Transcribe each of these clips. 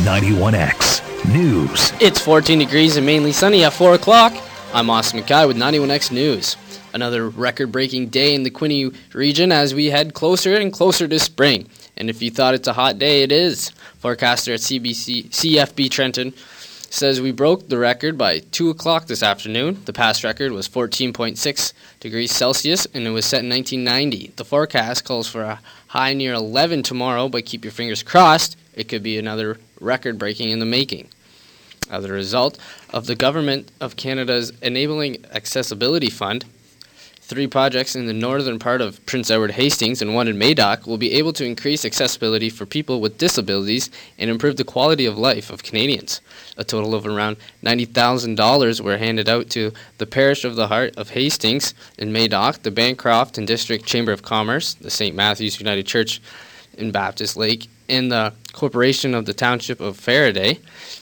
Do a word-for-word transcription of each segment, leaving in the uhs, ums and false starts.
ninety-one X News. It's fourteen degrees and mainly sunny at four o'clock. I'm Austin Mackay with ninety-one X News. Another record-breaking day in the Quinte region as we head closer and closer to spring. And if you thought it's a hot day, it is. Forecaster at C B C, C F B Trenton says we broke the record by two o'clock this afternoon. The past record was fourteen point six degrees Celsius, and it was set in nineteen ninety. The forecast calls for a high near eleven tomorrow, but keep your fingers crossed. It could be another record-breaking in the making. As a result of the Government of Canada's Enabling Accessibility Fund, three projects in the northern part of Prince Edward Hastings and one in Madoc will be able to increase accessibility for people with disabilities and improve the quality of life of Canadians. A total of around ninety thousand dollars were handed out to the Parish of the Heart of Hastings in Madoc, the Bancroft and District Chamber of Commerce, the Saint Matthew's United Church in Baptist Lake, and the Corporation of the Township of Faraday.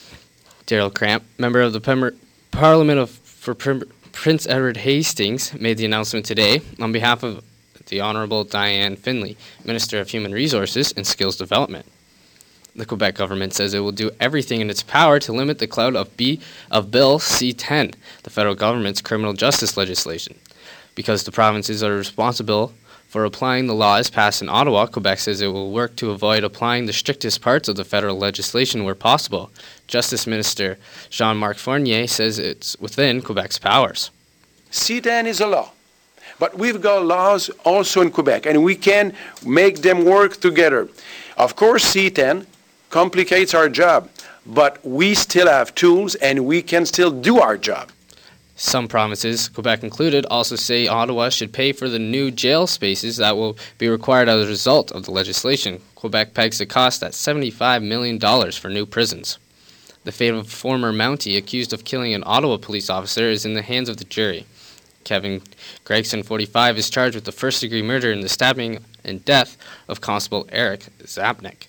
Daryl Cramp, member of the Pem- Parliament of for Prim- Prince Edward Hastings, made the announcement today on behalf of the Honourable Diane Finley, Minister of Human Resources and Skills Development. The Quebec government says it will do everything in its power to limit the clout of, B, of Bill C ten, the federal government's criminal justice legislation. Because the provinces are responsible for applying the laws passed in Ottawa, Quebec says it will work to avoid applying the strictest parts of the federal legislation where possible. Justice Minister Jean-Marc Fournier says it's within Quebec's powers. C ten is a law, but we've got laws also in Quebec, and we can make them work together. Of course, C ten complicates our job, but we still have tools, and we can still do our job. Some provinces, Quebec included, also say Ottawa should pay for the new jail spaces that will be required as a result of the legislation. Quebec pegs the cost at seventy-five million dollars for new prisons. The fate of a former Mountie accused of killing an Ottawa police officer is in the hands of the jury. Kevin Gregson, forty-five, is charged with the first-degree murder in the stabbing and death of Constable Eric Zapnik.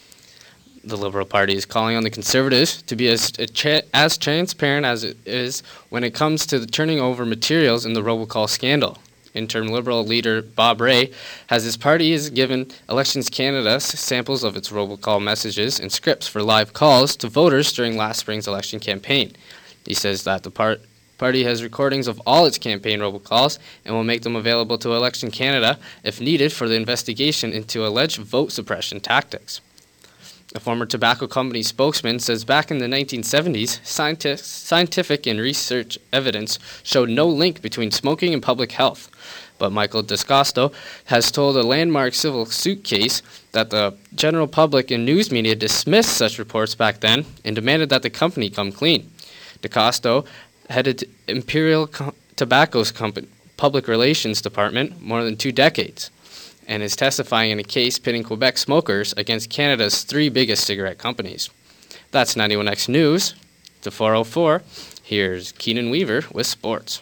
The Liberal Party is calling on the Conservatives to be as as transparent as it is when it comes to the turning over materials in the robocall scandal. Interim Liberal leader Bob Rae has his party has given Elections Canada samples of its robocall messages and scripts for live calls to voters during last spring's election campaign. He says that the part, party has recordings of all its campaign robocalls and will make them available to Election Canada if needed for the investigation into alleged vote suppression tactics. A former tobacco company spokesman says back in the nineteen seventies, scientific, scientific and research evidence showed no link between smoking and public health. But Michael Descosto has told a landmark civil suit case that the general public and news media dismissed such reports back then and demanded that the company come clean. DeCosto headed Imperial Co- Tobacco's company, public relations department more than two decades, and is testifying in a case pitting Quebec smokers against Canada's three biggest cigarette companies. That's ninety-one X News. To four oh four, here's Keenan Weaver with sports.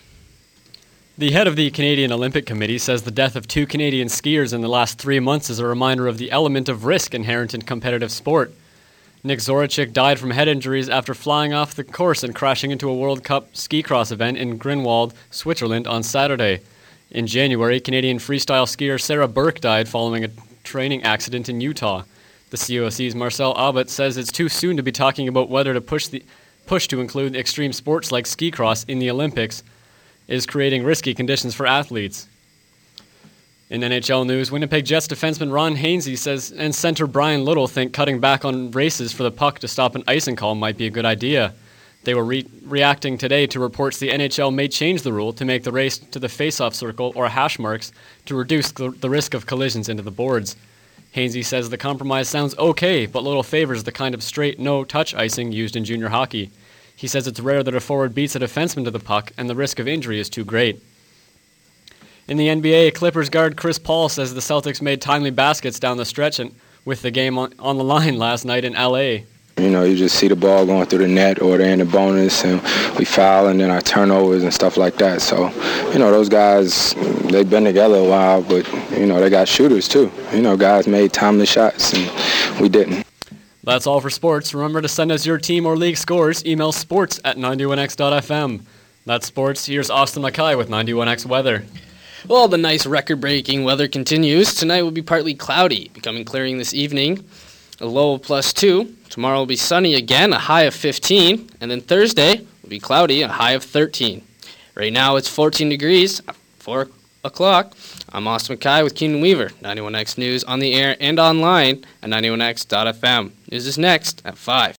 The head of the Canadian Olympic Committee says the death of two Canadian skiers in the last three months is a reminder of the element of risk inherent in competitive sport. Nick Zorachik died from head injuries after flying off the course and crashing into a World Cup ski cross event in Grinwald, Switzerland on Saturday. In January, Canadian freestyle skier Sarah Burke died following a training accident in Utah. The C O C's Marcel Aubert says it's too soon to be talking about whether to push the push to include extreme sports like ski cross in the Olympics is creating risky conditions for athletes. In N H L news, Winnipeg Jets defenseman Ron Hainsey says and center Brian Little think cutting back on races for the puck to stop an icing call might be a good idea. They were re- reacting today to reports the N H L may change the rule to make the race to the face-off circle or hash marks to reduce the, the risk of collisions into the boards. Hainsey says the compromise sounds okay, but Little favors the kind of straight, no-touch icing used in junior hockey. He says it's rare that a forward beats a defenseman to the puck, and the risk of injury is too great. In the N B A, Clippers guard Chris Paul says the Celtics made timely baskets down the stretch and with the game on, on the line last night in L A. You know, you just see the ball going through the net or they're in the bonus and we foul and then our turnovers and stuff like that. So, you know, those guys, they've been together a while, but, you know, they got shooters too. You know, guys made timely shots and we didn't. That's all for sports. Remember to send us your team or league scores. Email sports at ninety-one x dot f m. That's sports. Here's Austin Mackay with ninety-one X weather. Well, the nice record-breaking weather continues. Tonight will be partly cloudy, becoming clearing this evening. a low of plus two. Tomorrow will be sunny again, a high of fifteen. And then Thursday will be cloudy, a high of thirteen. Right now it's fourteen degrees, four o'clock. I'm Austin McKay with Keenan Weaver, ninety-one X News on the air and online at ninety-one X dot f m. News is next at five.